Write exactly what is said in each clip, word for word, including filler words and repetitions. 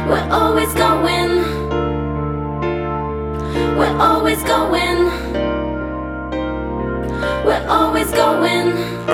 We're always going. We're always going. We're always going.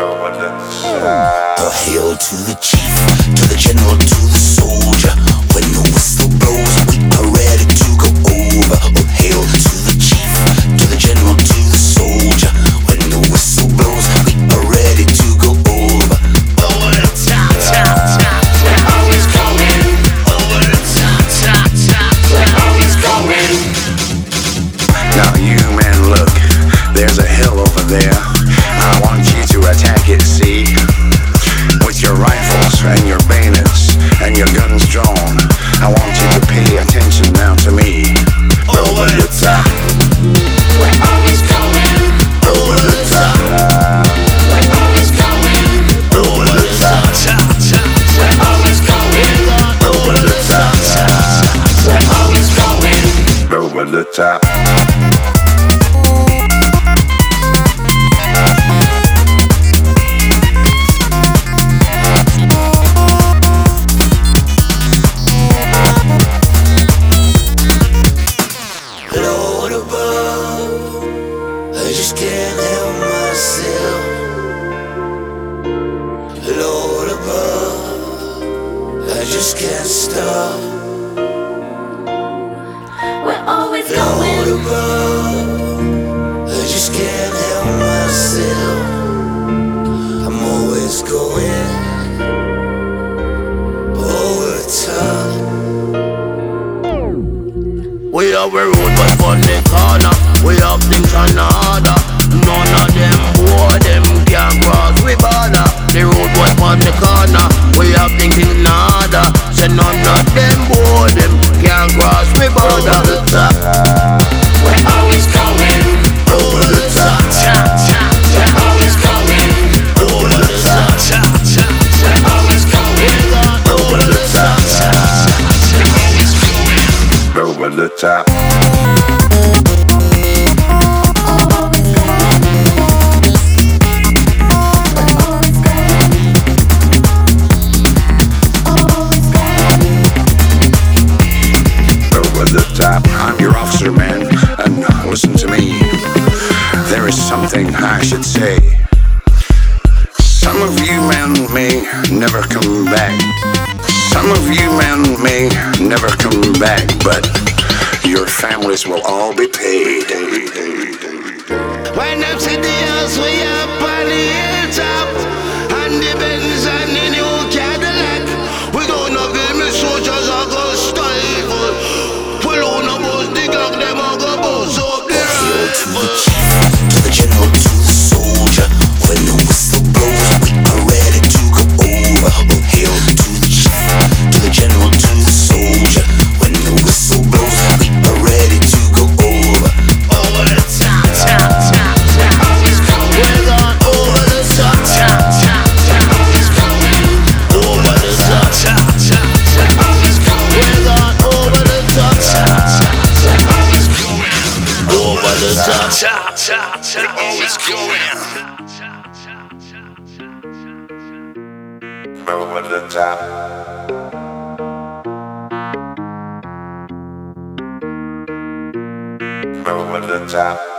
A hail to the chief, to the general, to the soldier. When the whistle blows, we are ready to go over. Oh, hail to the chief, to the general, to the soldier. When the whistle blows, we are ready to go over. Over the top, top, top. We're always going. Over the top, top, top. We're always going. Now you men, look, there's a hill over there. I want you to attack it, see? With your rifles and your bayonets and your guns drawn. I want you to pay attention now to me. Over the top. We're always going. Over the top. We're always going. Over the top. We're always going. Over the top. We're always going. Over the top. Lord above, I just can't help myself. Lord above, I just can't stop. We're always Lord going. above, I just can't help myself. I'm always going over the top. We have a road but on the corner. We have things on the order. None of them boy, them can't cross we border. The road but on the corner. We have things in order. So none of them boy, them can't cross we border. Over the top. We're always going over the top. Top, top. We're always going over the top. Top, top. We're always going over the top. We're always going Over the top. Over the top. I'm your officer, man, and listen to me. There is something I should say. Some of you men may never come back. Some of you men may never come back, but your families will all be paid. When them see the house we up on the hilltop, and the Benz and the new Cadillac, we don't know give me soldiers are go stifle. We don't know about the gang, them are go bust up the Hail to the rifle. chief, to the general, to the soldier. When the whistle blows, we are ready to go over. Oh, hail to the chief, to the general, to the soldier. When the whistle blows, we are ready to go over. Over the top, top, top. We're always going. We're going Over the top, top, top. We're always going. Over the top, top, top. We're always going. We're going over the top, Top, top. We're always going. Over the top, top, top, top. we're always going. Over the top. Over the top.